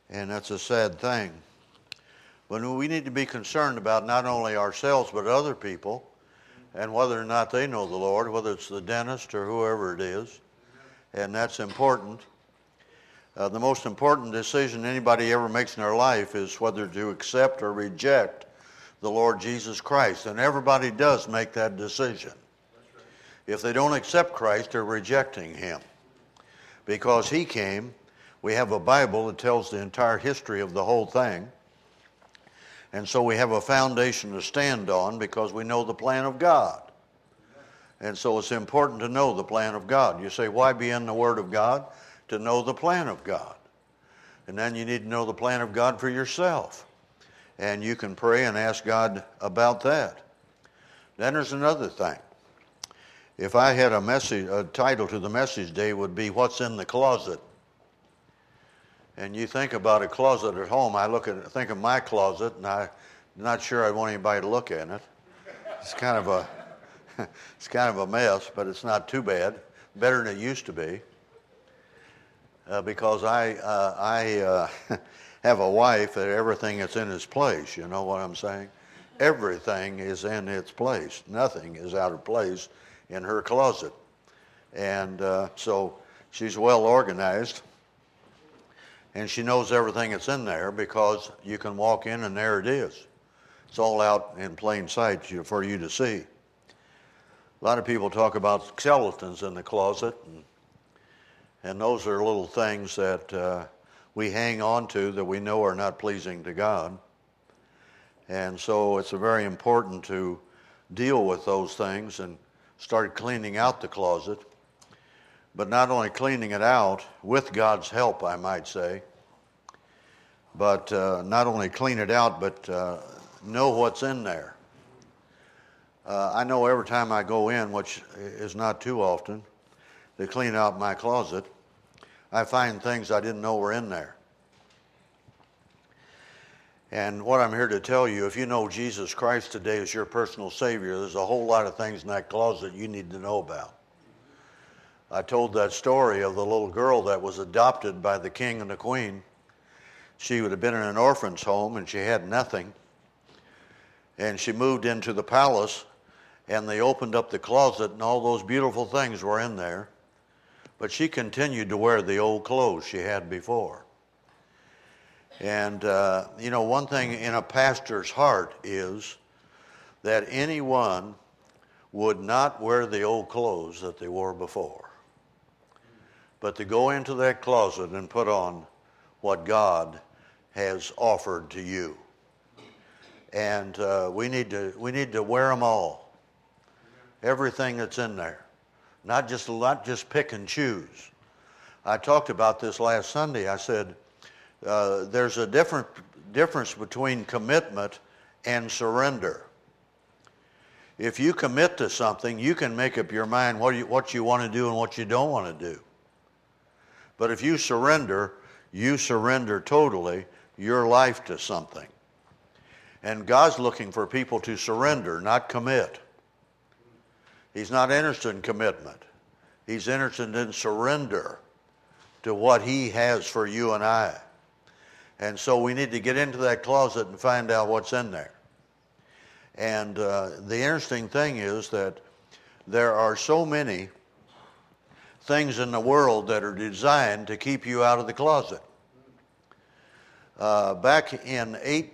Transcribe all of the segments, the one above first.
And that's a sad thing. But we need to be concerned about not only ourselves but other people and whether or not they know the Lord, whether it's the dentist or whoever it is. And that's important. The most important decision anybody ever makes in their life is whether to accept or reject the Lord Jesus Christ. And everybody does make that decision. If they don't accept Christ, they're rejecting him. Because he came, we have a Bible that tells the entire history of the whole thing. And so we have a foundation to stand on because we know the plan of God. And so it's important to know the plan of God. You say, why be in the Word of God? To know the plan of God. And then you need to know the plan of God for yourself. And you can pray and ask God about that. Then there's another thing. If I had a title to the message day would be, What's in the Closet? And you think about a closet at home, think of my closet, and I'm not sure I'd want anybody to look in it. It's kind of a mess, but it's not too bad. Better than it used to be. Because I have a wife that everything is in its place. You know what I'm saying? Everything is in its place. Nothing is out of place in her closet. And so she's well organized. And she knows everything that's in there because you can walk in and there it is. It's all out in plain sight for you to see. A lot of people talk about skeletons in the closet, and those are little things that we hang on to that we know are not pleasing to God. And so it's very important to deal with those things and start cleaning out the closet. But not only cleaning it out, with God's help, I might say, but not only clean it out, but know what's in there. I know every time I go in, which is not too often, to clean out my closet, I find things I didn't know were in there. And what I'm here to tell you, if you know Jesus Christ today as your personal Savior, there's a whole lot of things in that closet you need to know about. I told that story of the little girl that was adopted by the king and the queen. She would have been in an orphan's home and she had nothing. And she moved into the palace and they opened up the closet and all those beautiful things were in there. But she continued to wear the old clothes she had before. And, one thing in a pastor's heart is that anyone would not wear the old clothes that they wore before, but to go into that closet and put on what God has offered to you. And we need to wear them all, everything that's in there, not just pick and choose. I talked about this last Sunday. I said there's a difference between commitment and surrender. If you commit to something, you can make up your mind what you want to do and what you don't want to do. But if you surrender totally your life to something. And God's looking for people to surrender, not commit. He's not interested in commitment. He's interested in surrender to what he has for you and I. And so we need to get into that closet and find out what's in there. And the interesting thing is that there are so many things in the world that are designed to keep you out of the closet. Back in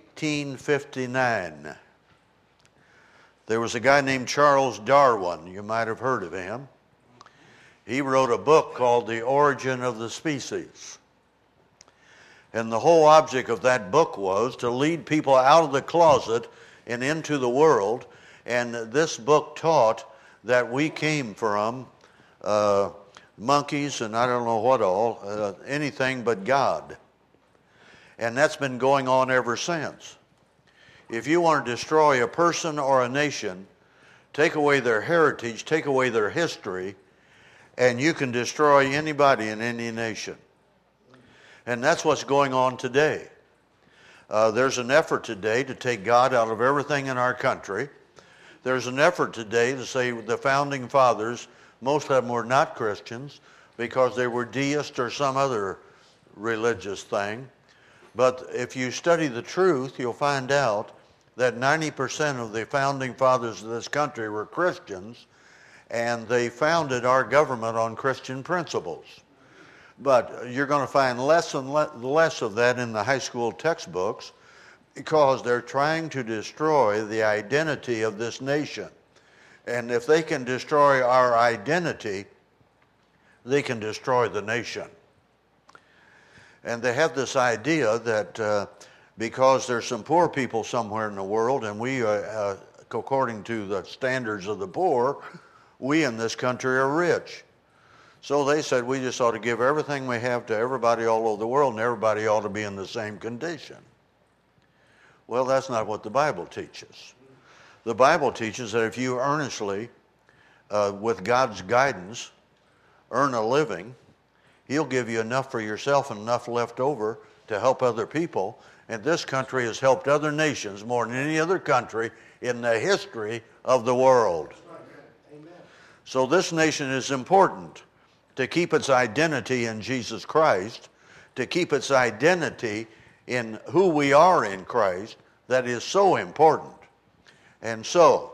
1859, there was a guy named Charles Darwin. You might have heard of him. He wrote a book called The Origin of the Species. And the whole object of that book was to lead people out of the closet and into the world. And this book taught that we came from monkeys and I don't know what all, anything but God. And that's been going on ever since. If you want to destroy a person or a nation, take away their heritage, take away their history, and you can destroy anybody in any nation. And that's what's going on today. There's an effort today to take God out of everything in our country. There's an effort today to say the founding fathers, most of them were not Christians because they were deists or some other religious thing. But if you study the truth, you'll find out that 90% of the founding fathers of this country were Christians, and they founded our government on Christian principles. But you're going to find less and less of that in the high school textbooks because they're trying to destroy the identity of this nation. And if they can destroy our identity, they can destroy the nation. And they have this idea that because there's some poor people somewhere in the world, and we, according to the standards of the poor, we in this country are rich. So they said we just ought to give everything we have to everybody all over the world, and everybody ought to be in the same condition. Well, that's not what the Bible teaches. The Bible teaches that if you earnestly, with God's guidance, earn a living, He'll give you enough for yourself and enough left over to help other people. And this country has helped other nations more than any other country in the history of the world. Amen. So this nation is important to keep its identity in Jesus Christ, to keep its identity in who we are in Christ. That is so important. And so,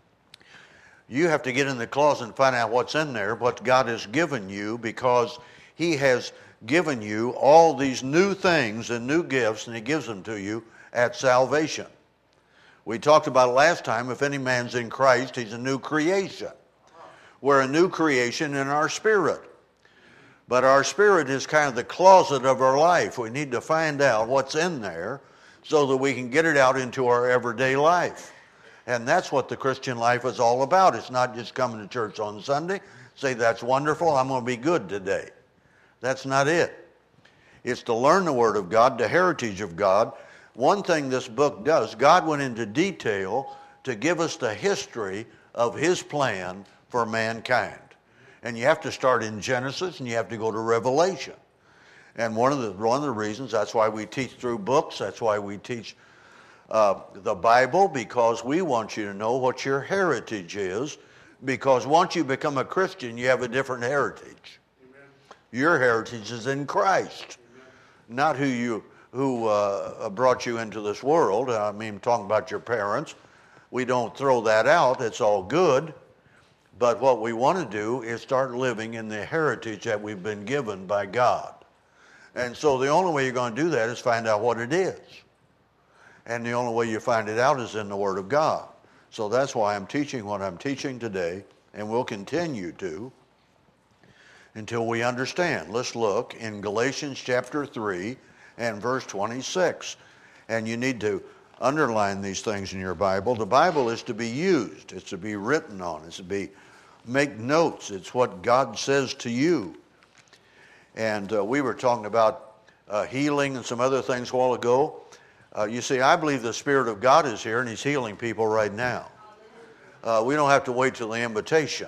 you have to get in the closet and find out what's in there, what God has given you, because He has given you all these new things and new gifts, and He gives them to you at salvation. We talked about it last time, if any man's in Christ, he's a new creation. We're a new creation in our spirit. But our spirit is kind of the closet of our life. We need to find out what's in there so that we can get it out into our everyday life. And that's what the Christian life is all about. It's not just coming to church on Sunday, say, that's wonderful, I'm going to be good today. That's not it. It's to learn the Word of God, the heritage of God. One thing this book does, God went into detail to give us the history of His plan for mankind. And you have to start in Genesis and you have to go to Revelation. And one of the reasons, that's why we teach through books, that's why we teach the Bible, because we want you to know what your heritage is, because once you become a Christian, you have a different heritage. Amen. Your heritage is in Christ, amen, not who brought you into this world. I mean, talking about your parents. We don't throw that out. It's all good. But what we want to do is start living in the heritage that we've been given by God. And so the only way you're going to do that is find out what it is. And the only way you find it out is in the Word of God. So that's why I'm teaching what I'm teaching today, and we'll continue to until we understand. Let's look in Galatians chapter 3 and verse 26. And you need to underline these things in your Bible. The Bible is to be used. It's to be written on. It's to make notes. It's what God says to you. And we were talking about healing and some other things a while ago. You see, I believe the Spirit of God is here and He's healing people right now. We don't have to wait till the invitation.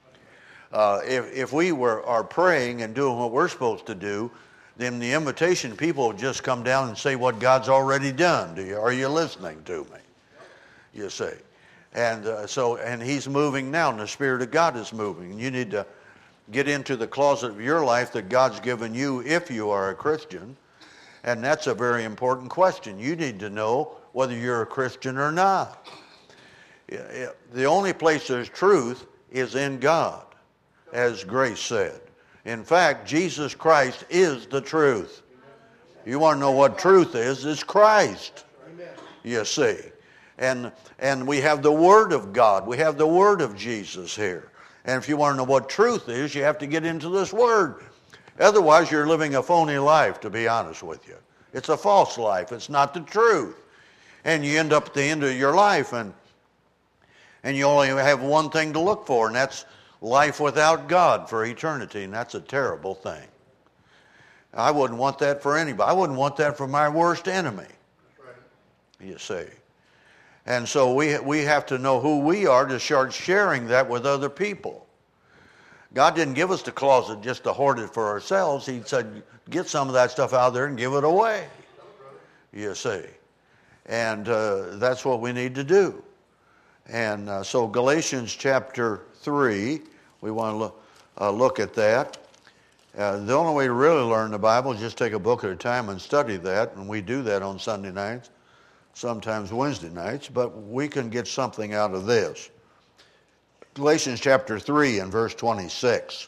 If we are praying and doing what we're supposed to do, then the invitation people will just come down and say what God's already done. Are you listening to me? You see. And He's moving now, and the Spirit of God is moving. And you need to get into the closet of your life that God's given you if you are a Christian. And that's a very important question. You need to know whether you're a Christian or not. The only place there's truth is in God, as Grace said. In fact, Jesus Christ is the truth. You want to know what truth is? It's Christ. You see. And we have the Word of God. We have the Word of Jesus here. And if you want to know what truth is, you have to get into this Word. Otherwise, you're living a phony life, to be honest with you. It's a false life. It's not the truth. And you end up at the end of your life, and you only have one thing to look for, and that's life without God for eternity, and that's a terrible thing. I wouldn't want that for anybody. I wouldn't want that for my worst enemy. You see. And so we have to know who we are to start sharing that with other people. God didn't give us the closet just to hoard it for ourselves. He said, get some of that stuff out there and give it away. You see. And that's what we need to do. And so Galatians chapter 3, we want to look at that. The only way to really learn the Bible is just take a book at a time and study that, and we do that on Sunday nights, sometimes Wednesday nights, but we can get something out of this. Galatians chapter 3 and verse 26.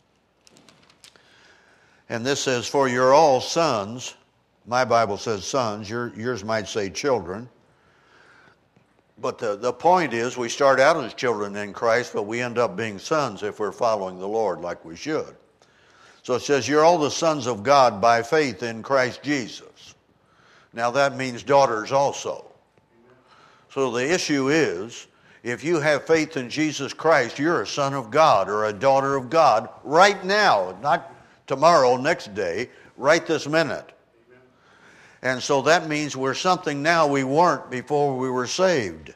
And this says, for you're all sons. My Bible says sons. Yours might say children. But the point is we start out as children in Christ, but we end up being sons if we're following the Lord like we should. So it says, you're all the sons of God by faith in Christ Jesus. Now that means daughters also. So the issue is, if you have faith in Jesus Christ, you're a son of God or a daughter of God right now, not tomorrow, next day, right this minute. And so that means we're something now we weren't before we were saved.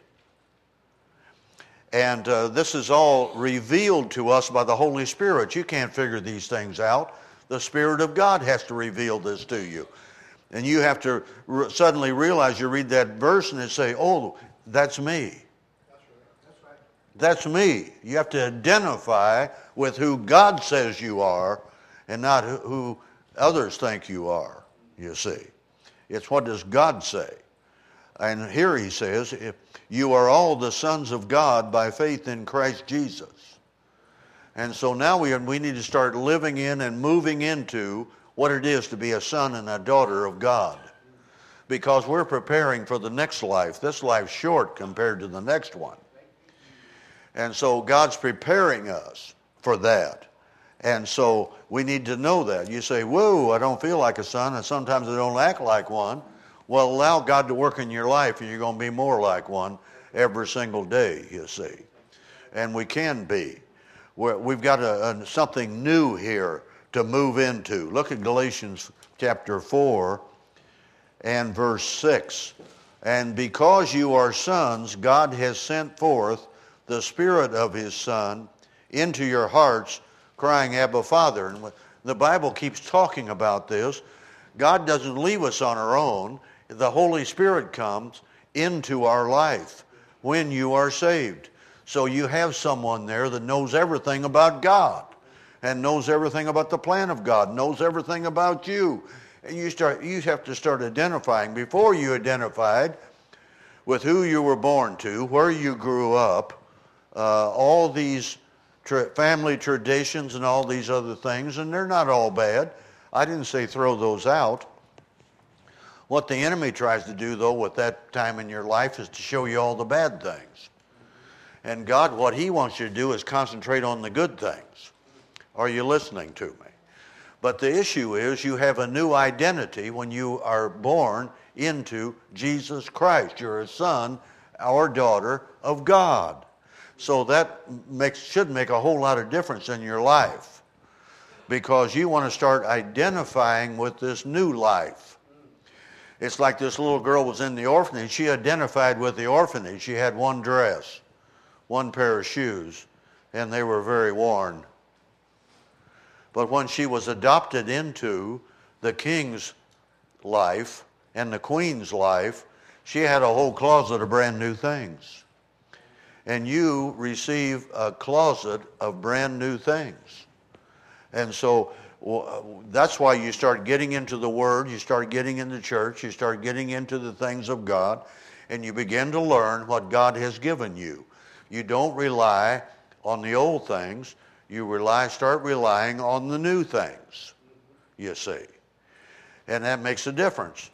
And this is all revealed to us by the Holy Spirit. You can't figure these things out. The Spirit of God has to reveal this to you. And you have to suddenly realize, you read that verse and it say, oh, that's me. That's me. You have to identify with who God says you are and not who others think you are, you see. It's what does God say. And here he says, if you are all the sons of God by faith in Christ Jesus. And so now we need to start living in and moving into what it is to be a son and a daughter of God. Because we're preparing for the next life. This life's short compared to the next one. And so God's preparing us for that. And so we need to know that. You say, whoa, I don't feel like a son, and sometimes I don't act like one. Well, allow God to work in your life, and you're going to be more like one every single day, you see. And we can be. We've got something new here to move into. Look at Galatians chapter 4 and verse 6. And because you are sons, God has sent forth the Spirit of His Son into your hearts, crying, Abba, Father. And the Bible keeps talking about this. God doesn't leave us on our own. The Holy Spirit comes into our life when you are saved. So you have someone there that knows everything about God and knows everything about the plan of God, knows everything about you. And you have to start identifying. Before you identified with who you were born to, where you grew up, all these family traditions and all these other things, and they're not all bad. I didn't say throw those out. What the enemy tries to do, though, with that time in your life is to show you all the bad things. And God, what He wants you to do is concentrate on the good things. Are you listening to me? But the issue is you have a new identity when you are born into Jesus Christ. You're a son or daughter of God. So that should make a whole lot of difference in your life, because you want to start identifying with this new life. It's like this little girl was in the orphanage. She identified with the orphanage. She had one dress, one pair of shoes, and they were very worn. But when she was adopted into the king's life and the queen's life, she had a whole closet of brand new things. And you receive a closet of brand new things. And so that's why you start getting into the Word, you start getting into church, you start getting into the things of God, and you begin to learn what God has given you. You don't rely on the old things, you start relying on the new things, you see. And that makes a difference,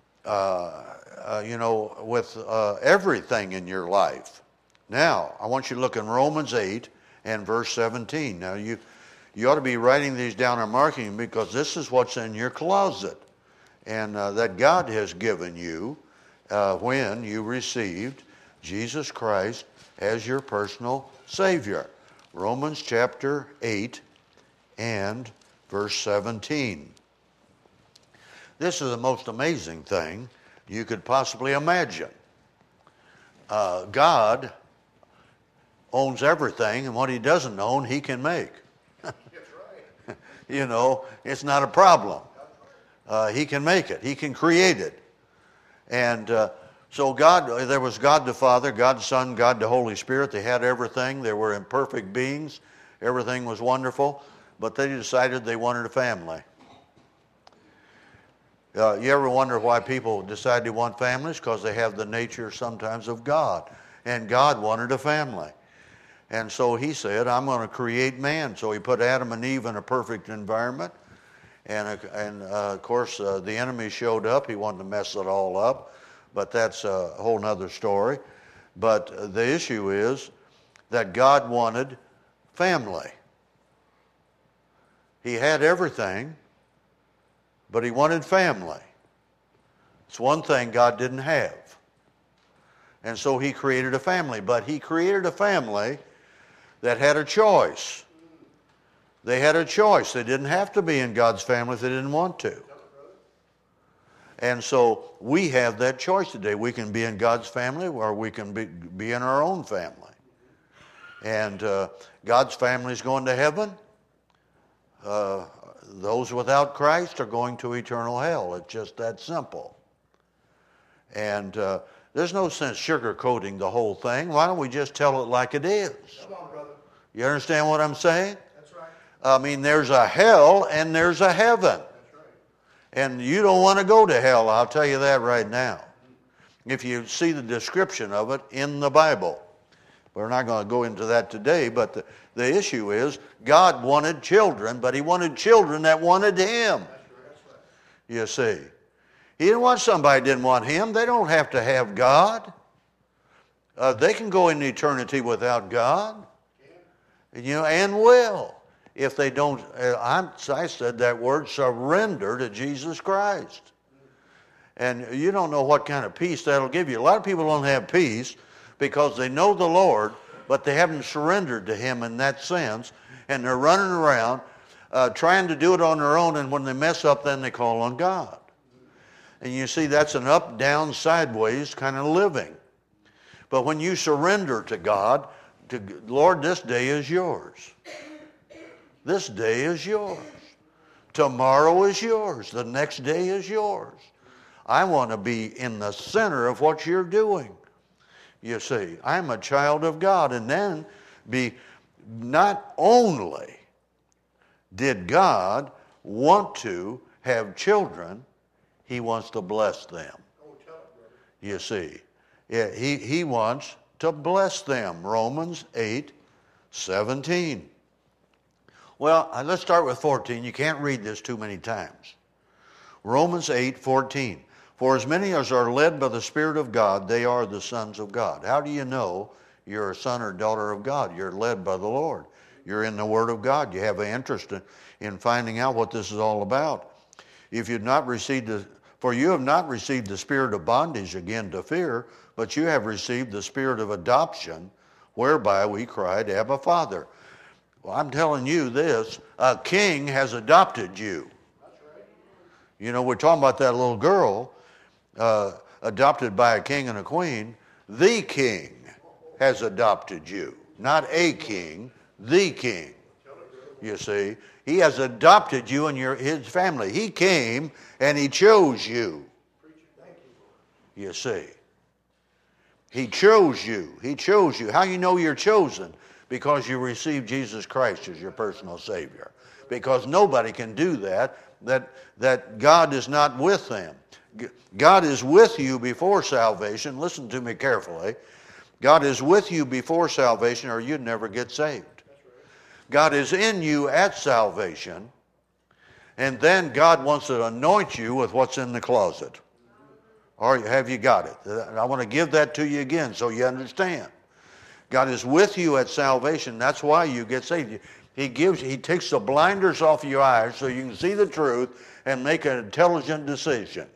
with everything in your life. Now, I want you to look in Romans 8 and verse 17. Now, you ought to be writing these down and marking them, because this is what's in your closet, and that God has given you when you received Jesus Christ as your personal Savior. Romans chapter 8 and verse 17. This is the most amazing thing you could possibly imagine. God owns everything, and what He doesn't own, He can make. You know, it's not a problem. He can make it. He can create it. And so there was God the Father, God the Son, God the Holy Spirit. They had everything. They were imperfect beings. Everything was wonderful. but they decided they wanted a family. You ever wonder why people decide they want families? Because they have the nature sometimes of God. And God wanted a family. And so he said, I'm going to create man. So he put Adam and Eve in a perfect environment. And of course, the enemy showed up. He wanted to mess it all up. But that's a whole nother story. But the issue is that God wanted family. He had everything, but he wanted family. It's one thing God didn't have. And so he created a family. But he created a family that had a choice. They had a choice. They didn't have to be in God's family if they didn't want to. And so we have that choice today. We can be in God's family or we can be in our own family. And God's family is going to heaven. Those without Christ are going to eternal hell. It's just that simple. And there's no sense sugarcoating the whole thing. Why don't we just tell it like it is? Come on, brother. You understand what I'm saying? That's right. I mean, there's a hell and there's a heaven. That's right. And you don't want to go to hell, I'll tell you that right now. If you see the description of it in the Bible. We're not going to go into that today, but the issue is God wanted children, but he wanted children that wanted him. That's right. You see. He didn't want somebody who didn't want him. They don't have to have God. They can go into eternity without God. And will. If they don't, I said that word, surrender to Jesus Christ. And you don't know what kind of peace that'll give you. A lot of people don't have peace because they know the Lord, but they haven't surrendered to him in that sense. And they're running around trying to do it on their own, and when they mess up, then they call on God. And you see, that's an up, down, sideways kind of living. But when you surrender to God, Lord, this day is yours. This day is yours. Tomorrow is yours. The next day is yours. I want to be in the center of what you're doing. You see, I'm a child of God. And then not only did God want to have children, he wants to bless them. You see, he wants to bless them. Romans 8:17. Well, let's start with 14. You can't read this too many times. Romans 8:14. For as many as are led by the Spirit of God, they are the sons of God. How do you know you're a son or daughter of God? You're led by the Lord. You're in the Word of God. You have an interest in finding out what this is all about. If you've not received for you have not received the spirit of bondage again to fear, but you have received the spirit of adoption, whereby we cried, Abba, Father. Well, I'm telling you this, a king has adopted you. That's right. You know, we're talking about that little girl adopted by a king and a queen. The king has adopted you. Not a king, the king. You see, he has adopted you and his family. He came and he chose you. You see, he chose you. He chose you. How you know you're chosen? Because you received Jesus Christ as your personal Savior. Because nobody can do that God is not with them. God is with you before salvation. Listen to me carefully. God is with you before salvation or you'd never get saved. God is in you at salvation, and then God wants to anoint you with what's in the closet. Or have you got it? I want to give that to you again so you understand. God is with you at salvation. That's why you get saved. He takes the blinders off your eyes so you can see the truth and make an intelligent decision.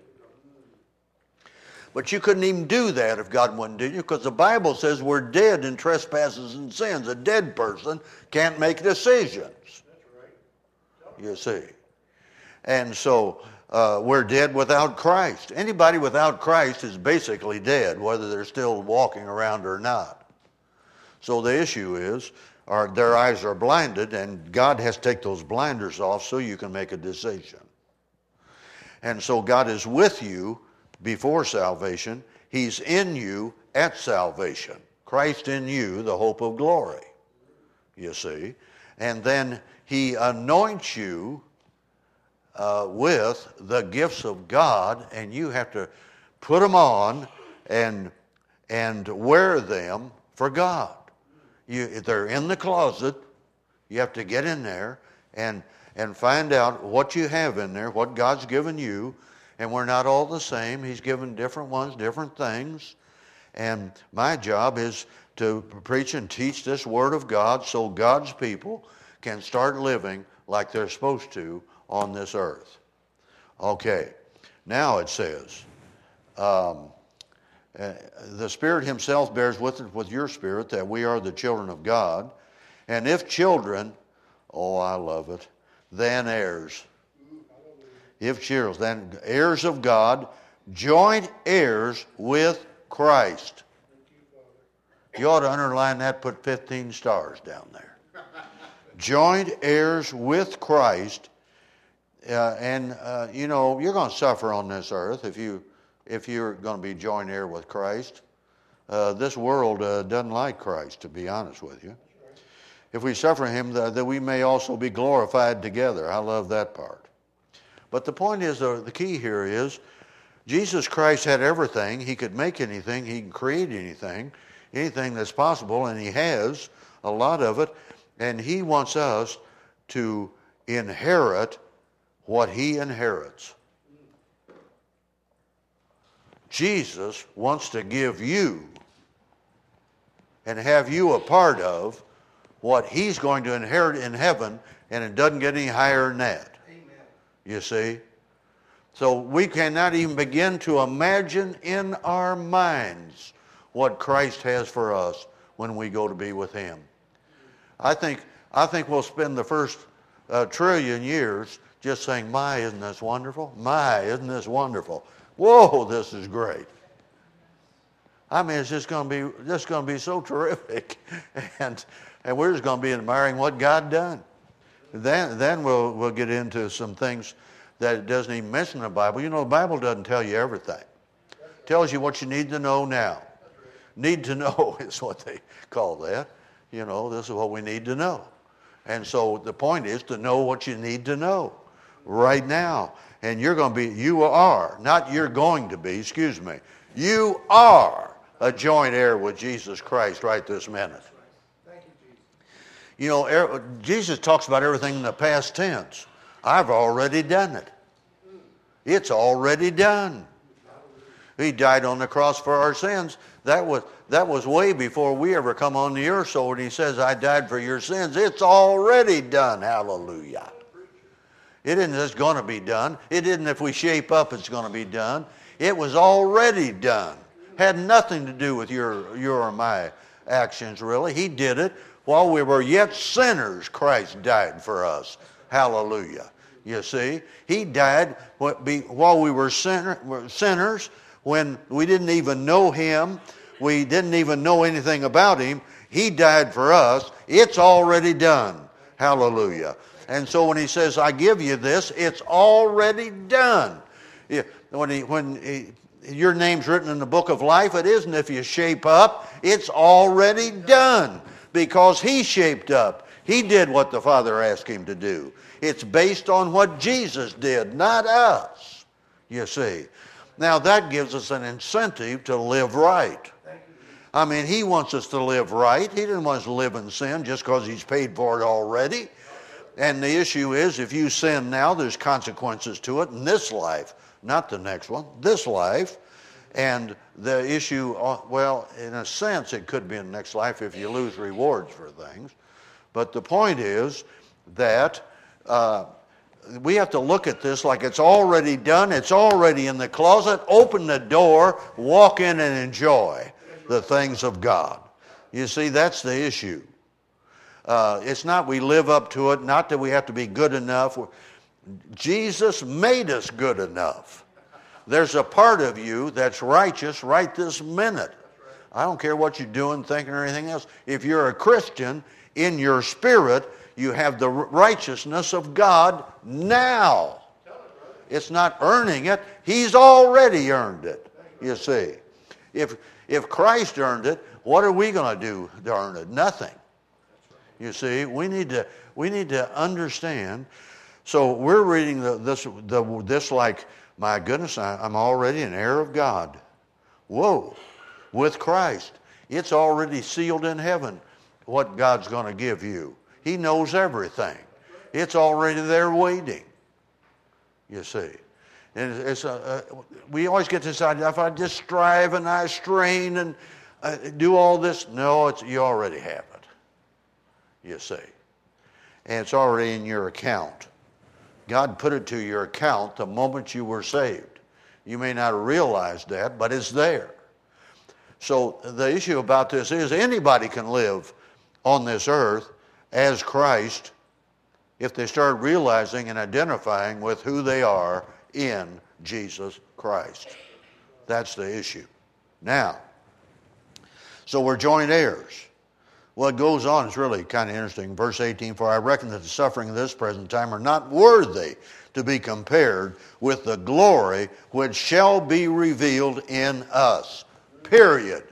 But you couldn't even do that if God wouldn't do you, because the Bible says we're dead in trespasses and sins. A dead person can't make decisions. You see. And so we're dead without Christ. Anybody without Christ is basically dead, whether they're still walking around or not. So the issue is, their eyes are blinded, and God has to take those blinders off so you can make a decision. And so God is with you before salvation. He's in you at salvation. Christ in you, the hope of glory. You see. and then he anoints you with the gifts of God, and you have to put them on and wear them for God. They're in the closet. You have to get in there and find out what you have in there, what God's given you. And we're not all the same. He's given different ones, different things. And my job is to preach and teach this Word of God so God's people can start living like they're supposed to on this earth. Okay, now it says, the Spirit himself bears witness with your spirit that we are the children of God. And if children, oh, I love it, then heirs. If children, then heirs of God, joint heirs with Christ. You ought to underline that, put 15 stars down there. Joint heirs with Christ. You know, you're going to suffer on this earth if you're going to be joint heir with Christ. This world doesn't like Christ, to be honest with you. If we suffer him, that we may also be glorified together. I love that part. But the point is, the key here is, Jesus Christ had everything. He could make anything. He can create anything that's possible, and he has a lot of it. And he wants us to inherit what he inherits. Jesus wants to give you and have you a part of what he's going to inherit in heaven, and it doesn't get any higher than that. You see? So we cannot even begin to imagine in our minds what Christ has for us when we go to be with him. I think we'll spend the first trillion years just saying, my, isn't this wonderful? My, isn't this wonderful? Whoa, this is great. I mean, it's just going to be so terrific. And we're just going to be admiring what God done. Then we'll get into some things that it doesn't even mention in the Bible. You know, the Bible doesn't tell you everything. It tells you what you need to know now. Need to know is what they call that. You know, this is what we need to know. And so the point is to know what you need to know right now. And you are a joint heir with Jesus Christ right this minute. You know, Jesus talks about everything in the past tense. I've already done it. It's already done. He died on the cross for our sins. That was way before we ever come on the earth. So when he says, I died for your sins, it's already done. Hallelujah. It isn't just going to be done. It isn't if we shape up it's going to be done. It was already done. Had nothing to do with your or my actions, really. He did it. While we were yet sinners, Christ died for us. Hallelujah. You see, he died while we were sinners, when we didn't even know him. We didn't even know anything about him. He died for us. It's already done. Hallelujah. And so when he says, I give you this, it's already done. When your name's written in the book of life, it isn't if you shape up. It's already done. Because he shaped up. He did what the Father asked him to do. It's based on what Jesus did, not us, you see. Now that gives us an incentive to live right. I mean, he wants us to live right. He didn't want us to live in sin just because he's paid for it already. And the issue is, if you sin now, there's consequences to it in this life, not the next one, this life. And the issue, well, in a sense, it could be in the next life if you lose rewards for things. But the point is that we have to look at this like it's already done. It's already in the closet. Open the door, walk in and enjoy the things of God. You see, that's the issue. It's not we live up to it, not that we have to be good enough. Jesus made us good enough. There's a part of you that's righteous right this minute. I don't care what you're doing, thinking, or anything else. If you're a Christian, in your spirit, you have the righteousness of God now. It's not earning it. He's already earned it, you see. If Christ earned it, what are we going to do to earn it? Nothing. You see, we need to understand. So we're reading this like, my goodness, I'm already an heir of God. Whoa, with Christ. It's already sealed in heaven what God's going to give you. He knows everything. It's already there waiting. You see. And we always get this idea, if I just strive and I strain and do all this, no, you already have it. You see. And it's already in your account. God put it to your account the moment you were saved. You may not have realized that, but it's there. So the issue about this is anybody can live on this earth as Christ if they start realizing and identifying with who they are in Jesus Christ. That's the issue. Now, so we're joint heirs. Well, it goes on, it's really kind of interesting. Verse 18, for I reckon that the suffering of this present time are not worthy to be compared with the glory which shall be revealed in us. Period.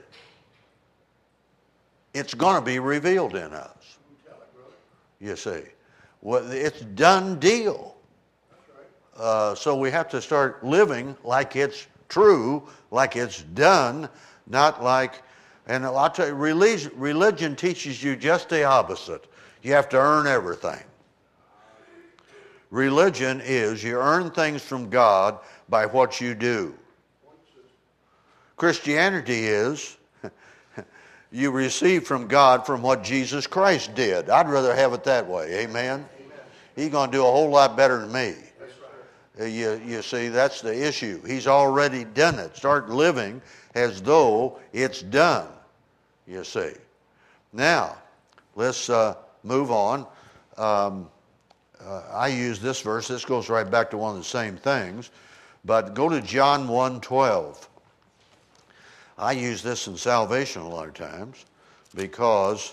It's going to be revealed in us. You see. Well, it's done deal. So we have to start living like it's true, like it's done, not like, and I'll tell you, religion teaches you just the opposite. You have to earn everything. Religion is you earn things from God by what you do. Christianity is you receive from God from what Jesus Christ did. I'd rather have it that way. Amen? He's going to do a whole lot better than me. You see, that's the issue. He's already done it. Start living as though it's done, you see. Now, let's move on. I use this verse. This goes right back to one of the same things. But go to John 1:12. I use this in salvation a lot of times because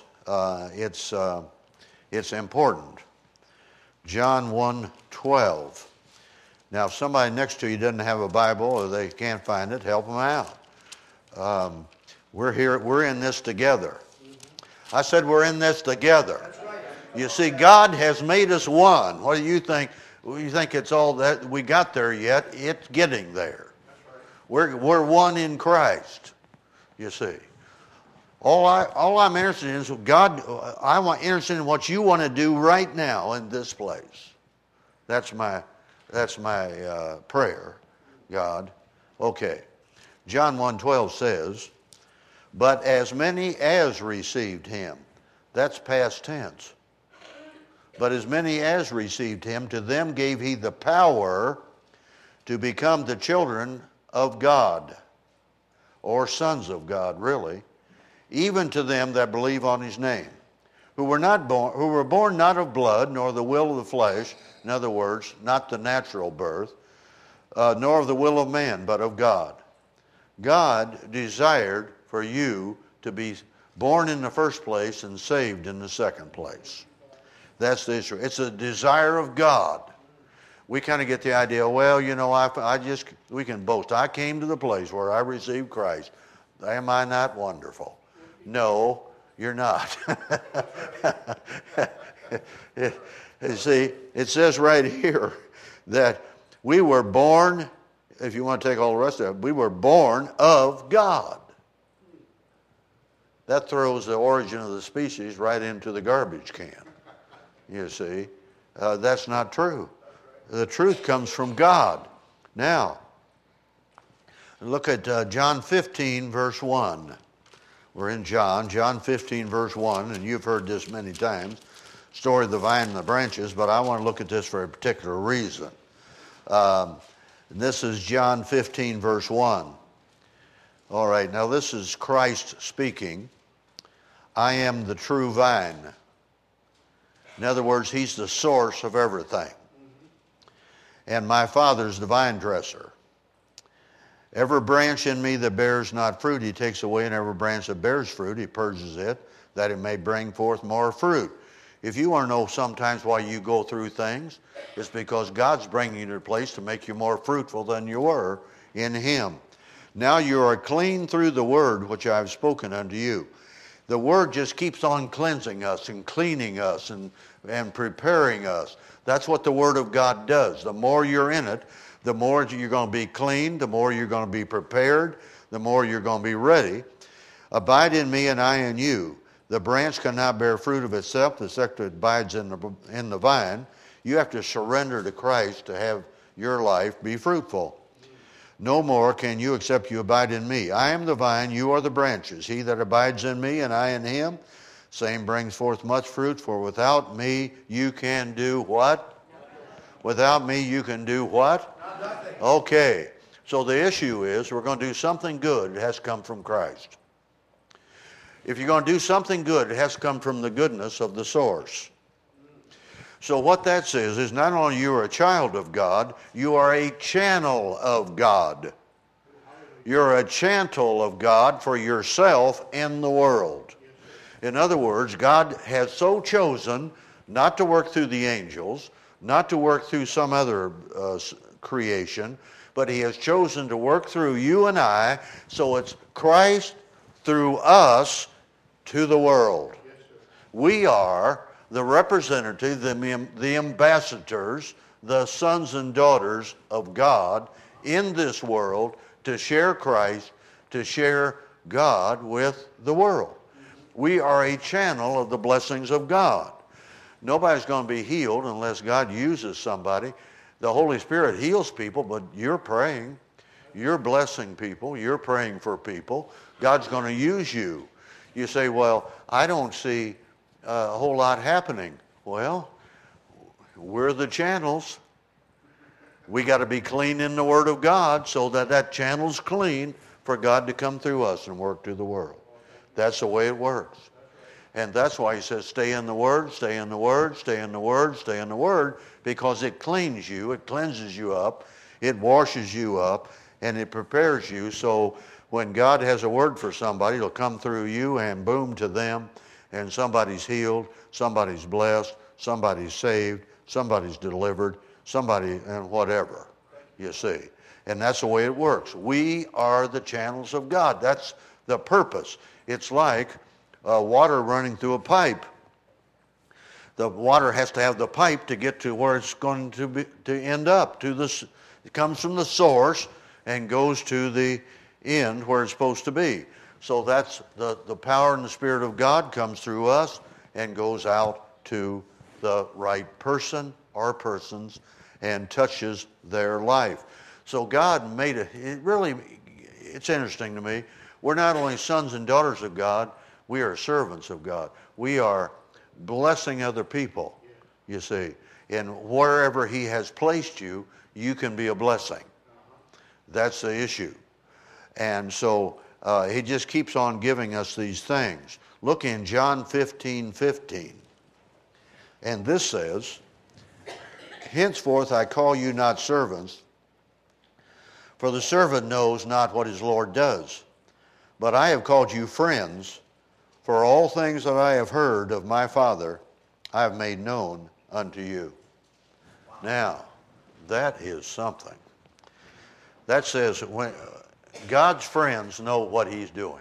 it's important. John 1:12. Now, if somebody next to you doesn't have a Bible or they can't find it, help them out. We're in this together. I said we're in this together. You see, God has made us one. What do you think? You think it's all that we got there yet? It's getting there. We're one in Christ. You see, all I'm interested in is God. I'm interested in what you want to do right now in this place. That's my prayer, God. Okay, John 1:12 says, "But as many as received him," that's past tense. "But as many as received him, to them gave he the power to become the children of God." Or sons of God, really, even to them that believe on his name, who were born not of blood, nor the will of the flesh, in other words, not the natural birth, nor of the will of man, but of God. God desired for you to be born in the first place and saved in the second place. That's the issue. It's a desire of God. We kind of get the idea, well, you know, we can boast. I came to the place where I received Christ. Am I not wonderful? No, you're not. You see, it says right here that we were born, if you want to take all the rest of it, we were born of God. That throws the origin of the species right into the garbage can. You see, that's not true. The truth comes from God. Now, look at John 15, verse 1. We're in John 15, verse 1, and you've heard this many times, story of the vine and the branches, but I want to look at this for a particular reason. This is John 15, verse 1. All right, now this is Christ speaking. I am the true vine. In other words, he's the source of everything. And my Father's the vine dresser. Every branch in me that bears not fruit, he takes away, and every branch that bears fruit, he purges it, that it may bring forth more fruit. If you want to know sometimes why you go through things, it's because God's bringing you to a place to make you more fruitful than you were in him. Now you are clean through the word which I have spoken unto you. The Word just keeps on cleansing us and cleaning us and preparing us. That's what the Word of God does. The more you're in it, the more you're going to be clean, the more you're going to be prepared, the more you're going to be ready. Abide in me and I in you. The branch cannot bear fruit of itself except it abides in the vine. You have to surrender to Christ to have your life be fruitful. No more can you except you abide in me. I am the vine, you are the branches. He that abides in me and I in him, same brings forth much fruit, for without me you can do what? Nothing. Without me you can do what? Nothing. Okay. So the issue is we're going to do something good. It has to come from Christ. If you're going to do something good, it has to come from the goodness of the source. So what that says is not only you are a child of God, you are a channel of God. You're a channel of God for yourself in the world. In other words, God has so chosen not to work through the angels, not to work through some other creation, but he has chosen to work through you and I, so it's Christ through us to the world. We are the representative, the ambassadors, the sons and daughters of God in this world to share Christ, to share God with the world. We are a channel of the blessings of God. Nobody's going to be healed unless God uses somebody. The Holy Spirit heals people, but you're praying. You're blessing people. You're praying for people. God's going to use you. You say, well, I don't see a whole lot happening. Well, we're the channels. We got to be clean in the Word of God so that that channel's clean for God to come through us and work through the world. That's the way it works. And that's why he says stay in the Word, stay in the Word, stay in the Word, stay in the Word, because it cleans you, it cleanses you up, it washes you up, and it prepares you. So when God has a word for somebody, it'll come through you and boom to them, and somebody's healed, somebody's blessed, somebody's saved, somebody's delivered, somebody and whatever, you see. And that's the way it works. We are the channels of God. That's the purpose. It's like water running through a pipe. The water has to have the pipe to get to where it's going to end up. It comes from the source and goes to the end where it's supposed to be. So that's the power and the Spirit of God comes through us and goes out to the right person or persons and touches their life. So God made it's interesting to me. We're not only sons and daughters of God, we are servants of God. We are blessing other people, you see. And wherever he has placed you, you can be a blessing. That's the issue. And so he just keeps on giving us these things. Look in John 15:15. And this says, henceforth I call you not servants, for the servant knows not what his Lord does. But I have called you friends, for all things that I have heard of my Father I have made known unto you. Wow. Now, that is something. That says when God's friends know what he's doing.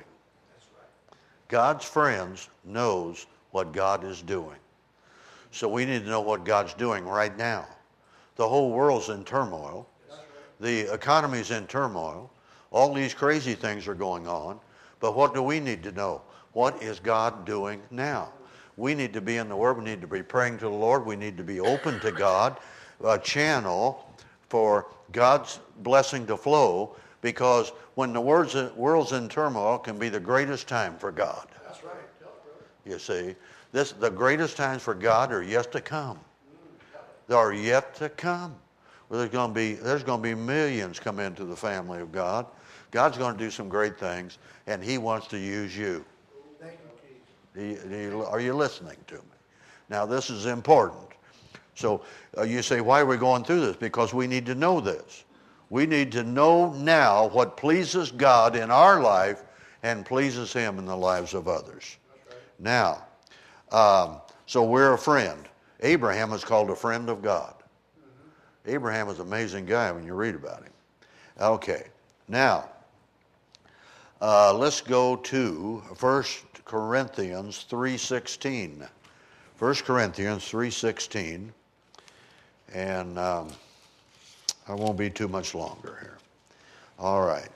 God's friends knows what God is doing. So we need to know what God's doing right now. The whole world's in turmoil. The economy's in turmoil. All these crazy things are going on. But what do we need to know? What is God doing now? We need to be in the Word. We need to be praying to the Lord. We need to be open to God, a channel for God's blessing to flow, because when the world's in turmoil can be the greatest time for God. That's right. You see, the greatest times for God are yet to come. They are yet to come. Well, there's going to be millions come into the family of God. God's going to do some great things, and he wants to use you. Thank you, Keith. Are you listening to me? Now, this is important. So you say, why are we going through this? Because we need to know this. We need to know now what pleases God in our life and pleases him in the lives of others. Right. Now, so we're a friend. Abraham is called a friend of God. Mm-hmm. Abraham was an amazing guy when you read about him. Okay. Now, Let's go to 1 Corinthians 3:16. 1 Corinthians 3:16. And I won't be too much longer here. All right.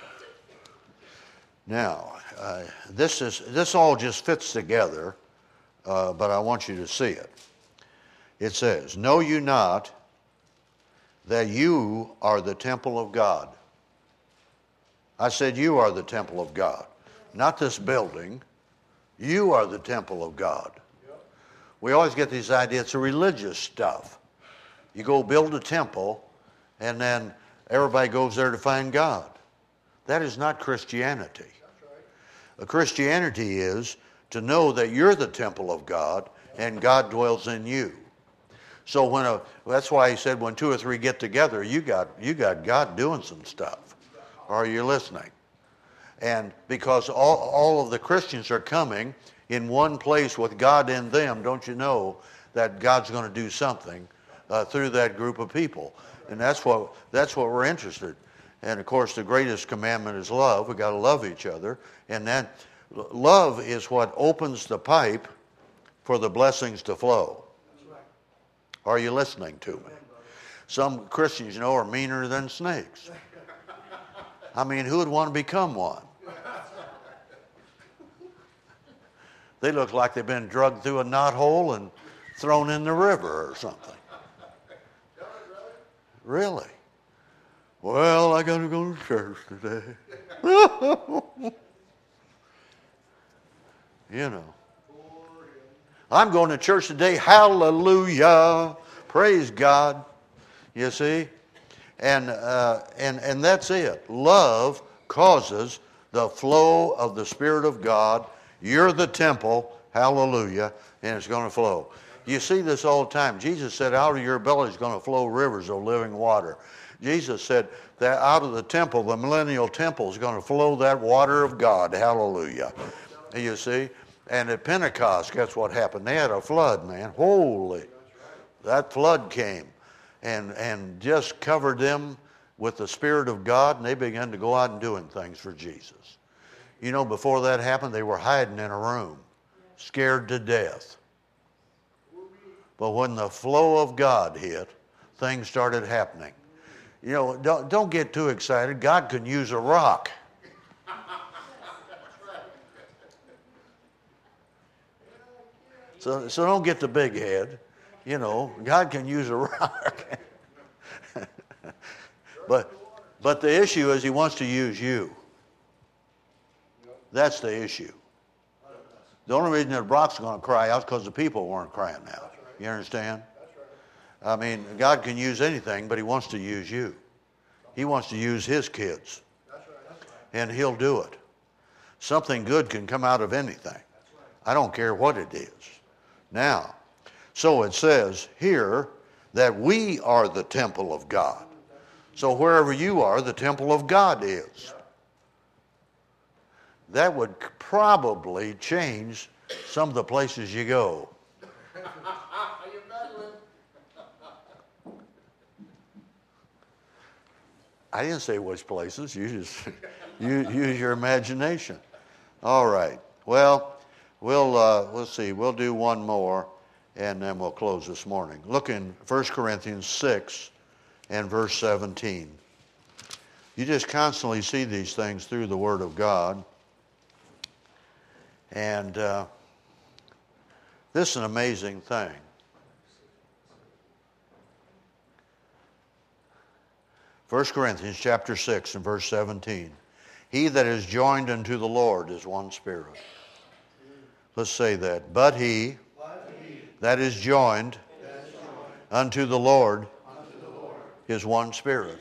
Now, this all just fits together, but I want you to see it. It says, "Know you not that you are the temple of God?" I said you are the temple of God. Not this building. You are the temple of God. Yep. We always get this idea it's a religious stuff. You go build a temple, and then everybody goes there to find God. That is not Christianity. That's right. Christianity is to know that you're the temple of God, and God dwells in you. So that's why he said when 2 or 3 get together, you got God doing some stuff. Are you listening? And because all of the Christians are coming in one place with God in them, don't you know that God's going to do something through that group of people? And that's what we're interested. And of course, the greatest commandment is love. We've got to love each other. And then love is what opens the pipe for the blessings to flow. Are you listening to me? Some Christians, are meaner than snakes. I mean, who would want to become one? They look like they've been drugged through a knothole and thrown in the river or something. Really? Well, I got to go to church today. I'm going to church today. Hallelujah. Praise God. You see? And that's it. Love causes the flow of the Spirit of God. You're the temple. Hallelujah. And it's going to flow. You see this all the time. Jesus said, out of your belly is going to flow rivers of living water. Jesus said that out of the temple, the millennial temple, is going to flow that water of God. Hallelujah. You see? And at Pentecost, guess what happened? They had a flood, man. Holy. That flood came and just covered them with the Spirit of God, and they began to go out and doing things for Jesus. Before that happened, they were hiding in a room, scared to death. But when the flow of God hit, things started happening. Don't get too excited. God can use a rock. So don't get the big head. God can use a rock. But the issue is he wants to use you. That's the issue. The only reason that rock's going to cry out is because the people weren't crying out. You understand? I mean, God can use anything, but he wants to use you. He wants to use his kids. And he'll do it. Something good can come out of anything. I don't care what it is. Now, so it says here that we are the temple of God. So wherever you are, the temple of God is. That would probably change some of the places you go. I didn't say which places. You just use your imagination. All right. Well, let's see. We'll do one more, and then we'll close this morning. Look in 1 Corinthians 6 and verse 17. You just constantly see these things through the Word of God. And this is an amazing thing. First Corinthians chapter 6 and verse 17. He that is joined unto the Lord is one spirit. Let's say that. But he that is joined unto the Lord is one spirit.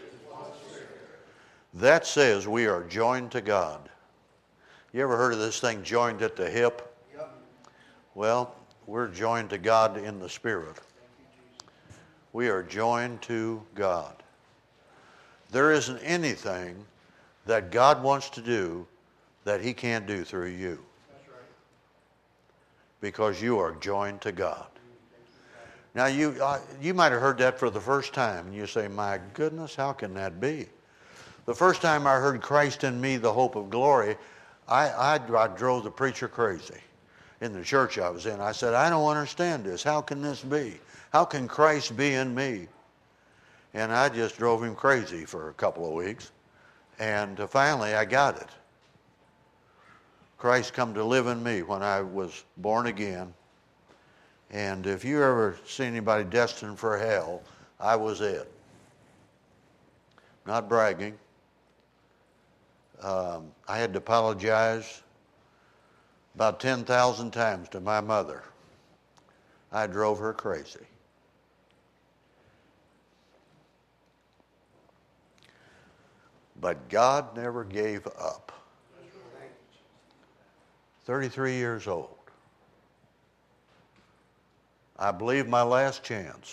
That says we are joined to God. You ever heard of this thing, joined at the hip? Well, we're joined to God in the Spirit. We are joined to God. There isn't anything that God wants to do that he can't do through you. Because you are joined to God. Now, you might have heard that for the first time, and you say, my goodness, how can that be? The first time I heard Christ in me, the hope of glory, I drove the preacher crazy in the church I was in. I said, I don't understand this. How can this be? How can Christ be in me? And I just drove him crazy for a couple of weeks. And finally I got it. Christ come to live in me when I was born again. And if you ever see anybody destined for hell, I was it. Not bragging. I had to apologize about 10,000 times to my mother. I drove her crazy. But God never gave up. 33 years old. I believe my last chance.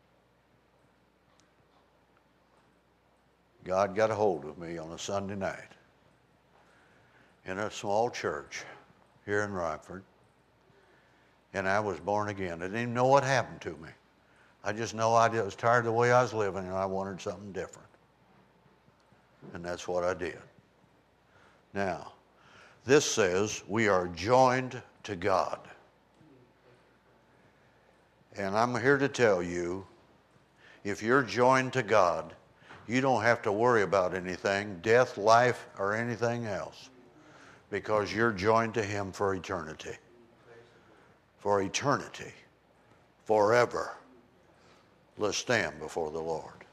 God got a hold of me on a Sunday night in a small church here in Rockford, and I was born again. I didn't even know what happened to me. I just know I was tired of the way I was living, and I wanted something different. And that's what I did. Now, this says we are joined to God. And I'm here to tell you, if you're joined to God, you don't have to worry about anything, death, life, or anything else, because you're joined to him for eternity. For eternity. Forever. Let's stand before the Lord.